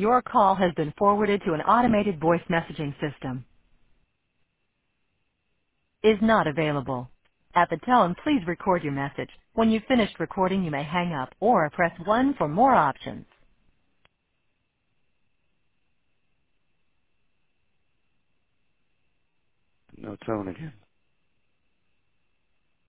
Your call has been forwarded to an automated voice messaging system. Is not available. At the tone, please record your message. When you've finished recording, you may hang up or press 1 for more options. No tone again.